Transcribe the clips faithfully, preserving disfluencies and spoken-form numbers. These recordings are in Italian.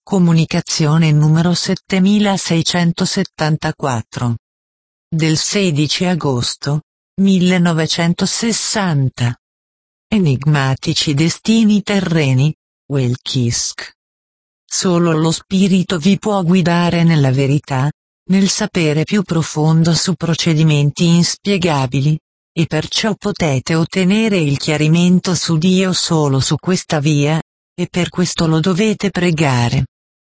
Comunicazione numero settemilaseicentosettantaquattro. Del sedici agosto millenovecentosessanta. Enigmatici destini terreni, Wilkisk. Solo lo spirito vi può guidare nella verità, nel sapere più profondo su procedimenti inspiegabili, e perciò potete ottenere il chiarimento su Dio solo su questa via, e per questo lo dovete pregare.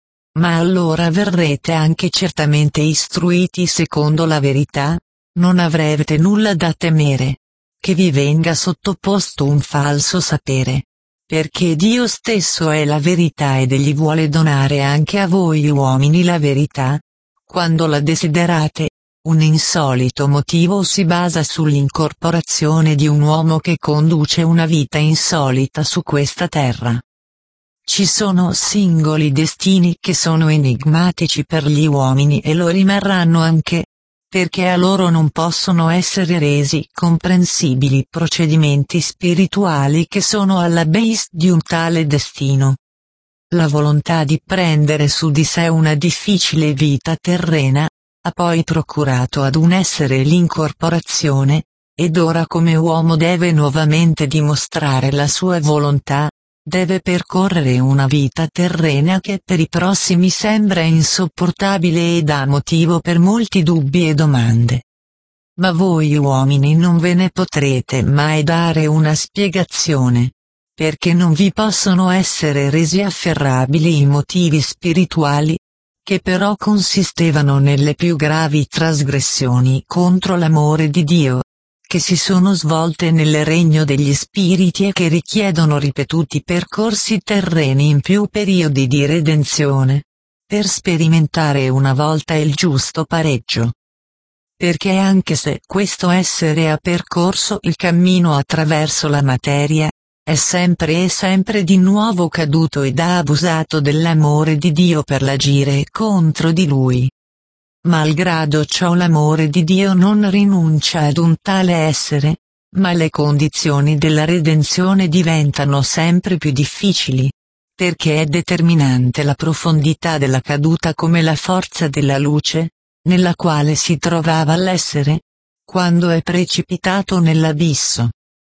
Ma allora verrete anche certamente istruiti secondo la verità, non avrete nulla da temere, che vi venga sottoposto un falso sapere, perché Dio stesso è la verità ed egli vuole donare anche a voi uomini la verità, quando la desiderate. Un insolito motivo si basa sull'incorporazione di un uomo che conduce una vita insolita su questa terra. Ci sono singoli destini che sono enigmatici per gli uomini e lo rimarranno anche, perché a loro non possono essere resi comprensibili procedimenti spirituali che sono alla base di un tale destino. La volontà di prendere su di sé una difficile vita terrena, ha poi procurato ad un essere l'incorporazione, ed ora come uomo deve nuovamente dimostrare la sua volontà. Deve percorrere una vita terrena che per i prossimi sembra insopportabile e dà motivo per molti dubbi e domande. Ma voi uomini non ve ne potrete mai dare una spiegazione, perché non vi possono essere resi afferrabili i motivi spirituali, che però consistevano nelle più gravi trasgressioni contro l'amore di Dio, che si sono svolte nel regno degli spiriti e che richiedono ripetuti percorsi terreni in più periodi di redenzione, per sperimentare una volta il giusto pareggio. Perché anche se questo essere ha percorso il cammino attraverso la materia, è sempre e sempre di nuovo caduto ed ha abusato dell'amore di Dio per l'agire contro di lui. Malgrado ciò l'amore di Dio non rinuncia ad un tale essere, ma le condizioni della redenzione diventano sempre più difficili, perché è determinante la profondità della caduta come la forza della luce, nella quale si trovava l'essere, quando è precipitato nell'abisso.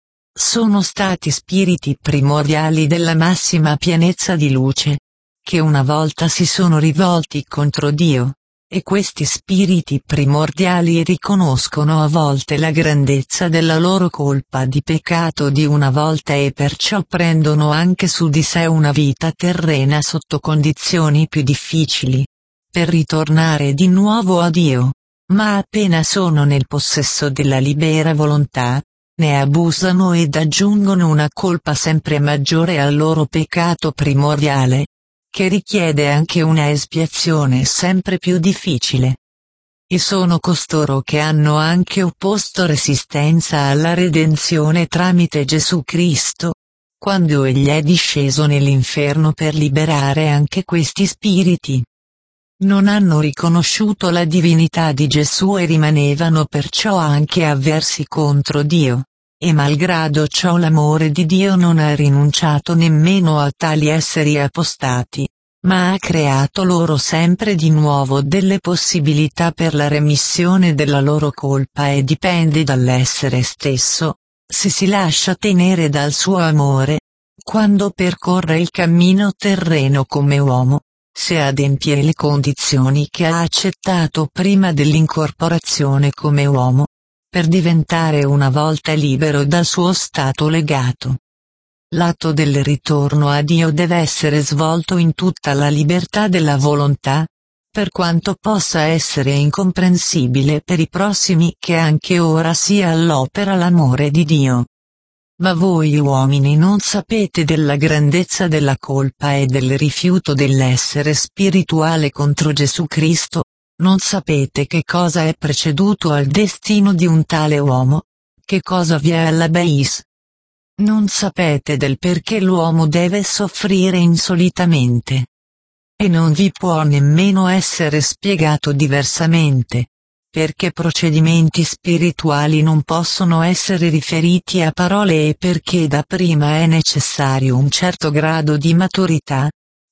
Sono stati spiriti primordiali della massima pienezza di luce, che una volta si sono rivolti contro Dio. E questi spiriti primordiali riconoscono a volte la grandezza della loro colpa di peccato di una volta e perciò prendono anche su di sé una vita terrena sotto condizioni più difficili, per ritornare di nuovo a Dio, ma appena sono nel possesso della libera volontà, ne abusano ed aggiungono una colpa sempre maggiore al loro peccato primordiale, che richiede anche una espiazione sempre più difficile. E sono costoro che hanno anche opposto resistenza alla redenzione tramite Gesù Cristo, quando egli è disceso nell'inferno per liberare anche questi spiriti. Non hanno riconosciuto la divinità di Gesù e rimanevano perciò anche avversi contro Dio. E malgrado ciò l'amore di Dio non ha rinunciato nemmeno a tali esseri apostati, ma ha creato loro sempre di nuovo delle possibilità per la remissione della loro colpa e dipende dall'essere stesso, se si lascia tenere dal suo amore, quando percorre il cammino terreno come uomo, se adempie le condizioni che ha accettato prima dell'incorporazione come uomo, per diventare una volta libero dal suo stato legato. L'atto del ritorno a Dio deve essere svolto in tutta la libertà della volontà, per quanto possa essere incomprensibile per i prossimi che anche ora sia all'opera l'amore di Dio. Ma voi uomini non sapete della grandezza della colpa e del rifiuto dell'essere spirituale contro Gesù Cristo. Non sapete che cosa è preceduto al destino di un tale uomo, che cosa vi è alla base. Non sapete del perché l'uomo deve soffrire insolitamente. E non vi può nemmeno essere spiegato diversamente, perché procedimenti spirituali non possono essere riferiti a parole e perché dapprima è necessario un certo grado di maturità,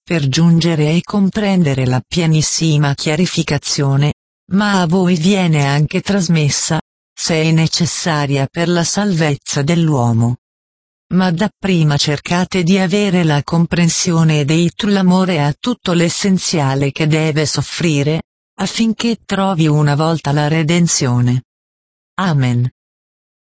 per giungere e comprendere la pienissima chiarificazione, ma a voi viene anche trasmessa, se è necessaria per la salvezza dell'uomo. Ma dapprima cercate di avere la comprensione ed l'amore a tutto l'essenziale che deve soffrire, affinché trovi una volta la redenzione. Amen.